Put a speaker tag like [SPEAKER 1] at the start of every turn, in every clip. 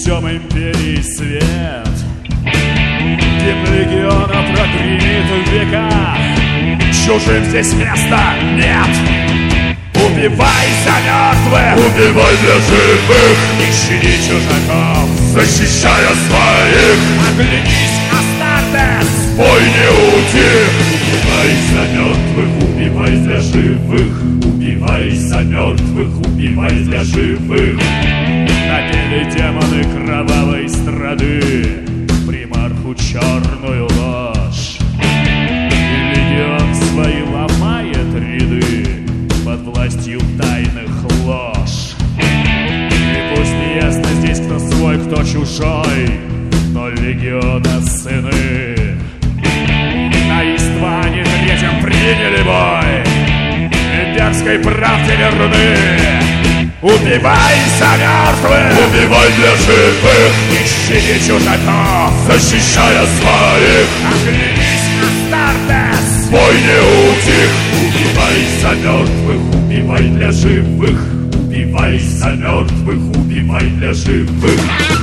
[SPEAKER 1] принесем империи свет. Гимн легиона прогремит в веках. Чужим здесь места нет. Убивай за мертвых,
[SPEAKER 2] убивай для живых,
[SPEAKER 1] не щади чужаков,
[SPEAKER 2] защищая своих.
[SPEAKER 1] Оглянись, Астартес,
[SPEAKER 2] бой не утих.
[SPEAKER 1] убивай за мертвых, убивай для живых. Убивай за мертвых, убивай для живых. Напели демоны кровавой страды примарху черную ложь. И легион свои ломает ряды под властью тайных лож. И пусть не ясно здесь, кто свой, кто чужой, но легиона сыны на Истване третьем приняли бой. Имперской правде верны. Убивай за мертвых,
[SPEAKER 2] убивай для живых,
[SPEAKER 1] не щади чужаков,
[SPEAKER 2] защищая своих.
[SPEAKER 1] Оглянись, Астартес,
[SPEAKER 2] бой не утих.
[SPEAKER 1] убивай за мертвых, убивай для живых. Убивай за мертвых, убивай для живых.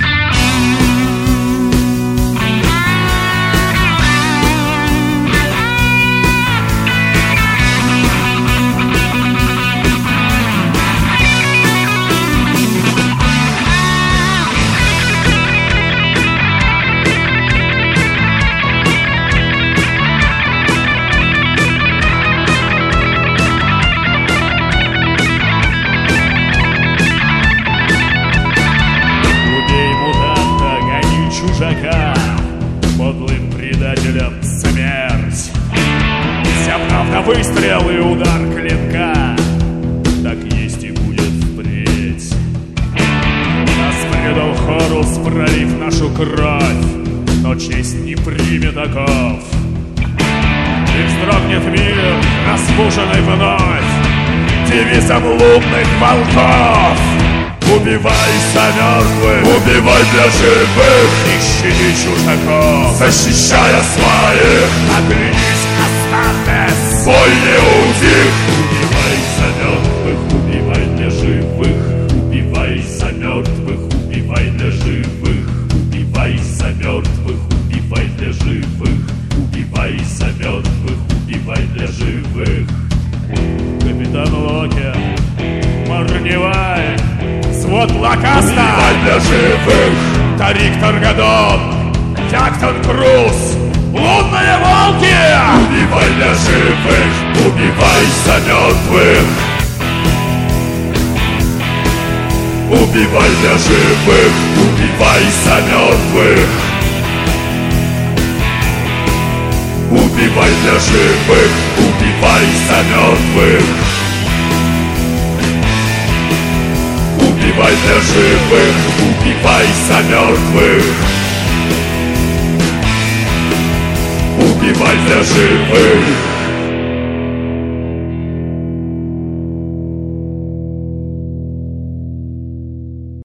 [SPEAKER 1] Подлым предателям смерть. Вся правда выстрел и удар клинка. Так есть и будет впредь. Нас предал Хорус, пролив нашу кровь, но честь не примет оков. И вздрогнет мир, разбуженный вновь девизом лунных волков. Убивай за мертвых,
[SPEAKER 2] убивай для живых,
[SPEAKER 1] не щади чужаков,
[SPEAKER 2] защищая своих.
[SPEAKER 1] Оглянись, Астартес,
[SPEAKER 2] бой не утих.
[SPEAKER 1] убивай за мертвых, убивай для живых. Убивай за мертвых, убивай для живых. Убивай за мертвых, убивай для живых. Убивай за мертвых, убивай для живых. Капитан Локи, Марневай, свод Лакаста,
[SPEAKER 2] убивай для живых.
[SPEAKER 1] Тарик Таргадон, Тяктон Круз, лунные волки.
[SPEAKER 2] Убивай для живых, убивай за мертвых. Убивай для живых, убивай за мертвых. Убивай для живых, убивай за мертвых. Убивай для живых, убивай за мертвых. Убивай для живых.